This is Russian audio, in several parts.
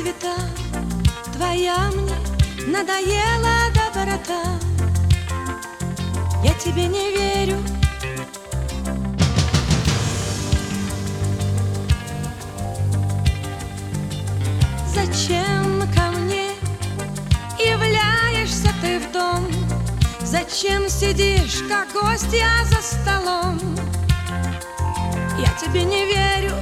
света, твоя мне надоела доброта. Я тебе не верю. Зачем ко мне являешься ты в дом? Зачем сидишь, как гостья за столом? Я тебе не верю.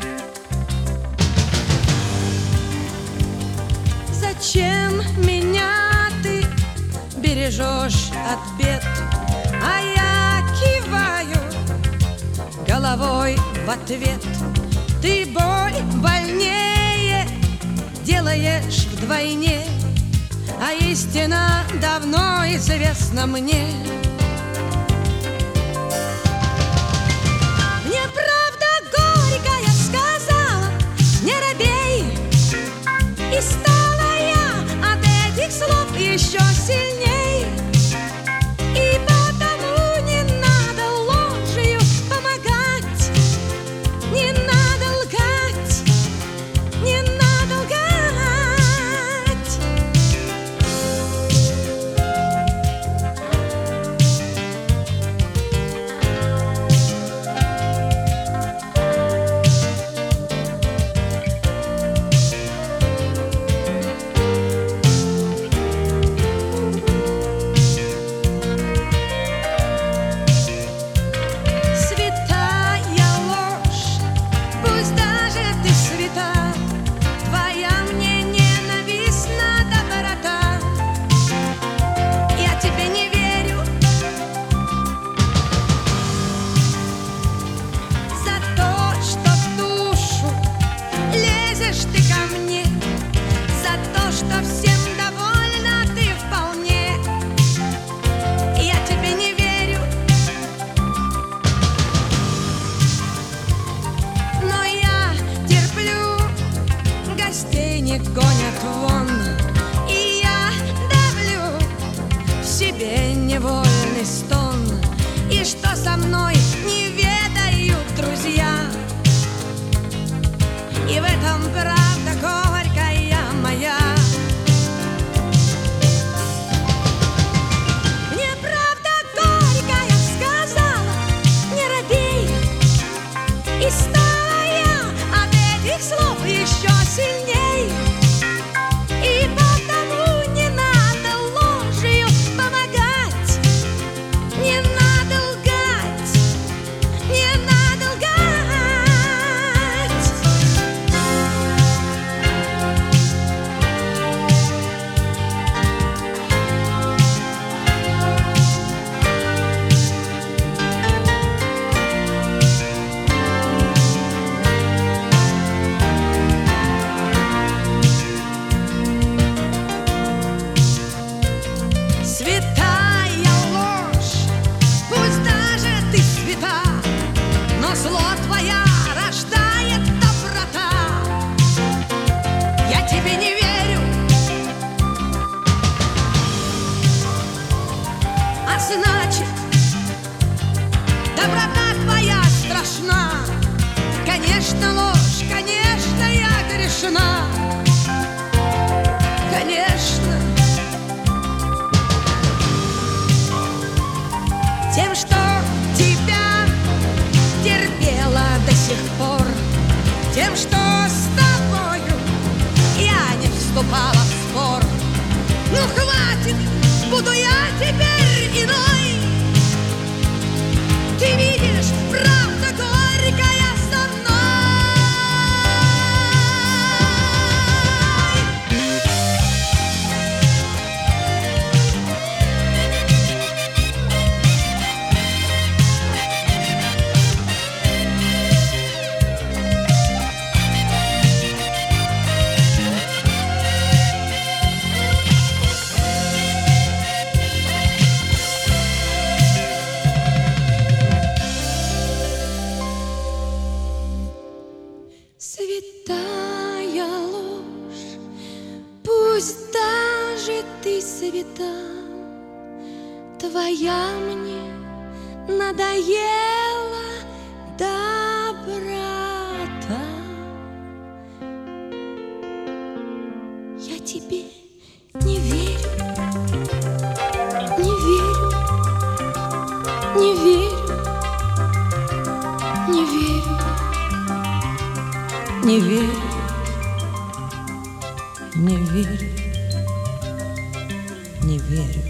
Зачем меня ты бережешь от бед? А я киваю головой в ответ. Ты боль больнее делаешь вдвойне, а истина давно известна мне. Мне правда горькая сказала: не робей. И стала я от этих слов еще сильней. И потому не надо ложью помогать, не надо лгать, не надо лгать. Гонят вон, и я давлю в себе невольный стон. И что со мной не ведают друзья, и в этом правда горькая моя. Мне правда горькая сказала: не робей. И стала я от этих слов еще сильней. И потому не надо ложью помогать, не надо лгать, не надо лгать. Святая ложь, пусть даже ты свята, но зло твоя рождает доброта. Я тебе не верю. А значит, доброта твоя страшна. Конечно, ложь, конечно, я грешна. Конечно. Тем, что тебя терпела до сих пор, тем, что с тобою я не вступала в спор. Ну хватит, буду я теперь иной. Ты видишь, правда горькая со мной. Святая ложь, пусть даже ты свята, твоя мне надоела доброта. Не верю, не верю, не верю.